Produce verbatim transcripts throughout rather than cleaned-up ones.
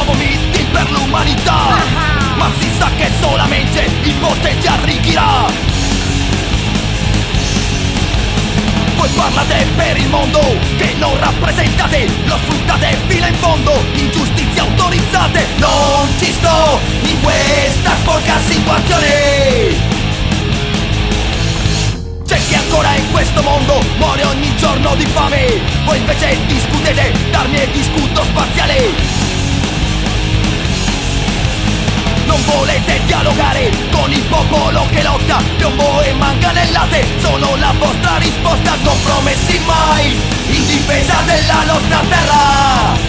nuovo meeting per l'umanità, ma si sa che solamente il potente arricchirà. Voi parlate per il mondo che non rappresentate, lo sfruttate fino in fondo, ingiustizie autorizzate. Non ci sto in questa sporca situazione. C'è chi ancora in questo mondo muore ogni giorno di fame. Voi invece discutete d'armi e di scudo spaziale. Non volete dialogare con il popolo che lotta. Piombo e manganellate sono la vostra risposta. Compromessi mai in difesa della nostra terra.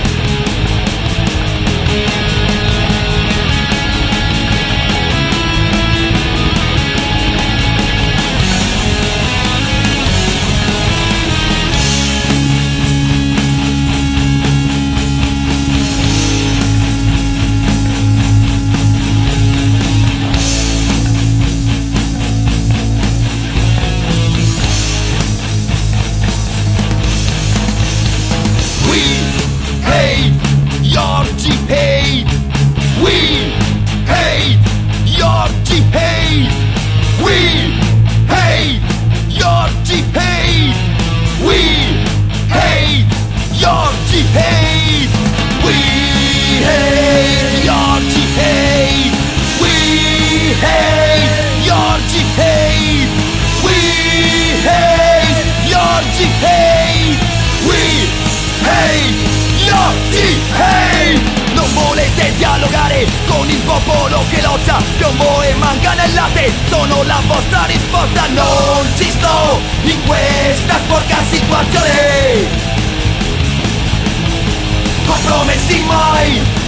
Your jihad, we hate your jihad. We hate your jihad. We hate your jihad. We hate your jihad. We hate your jihad. We hate your jihad. We hate your jihad. Non volete dialogare con il popolo che lotta. Piombo e manganellate sono la vostra risposta. Non ci sto in questa sporca situazione. Compromessi mai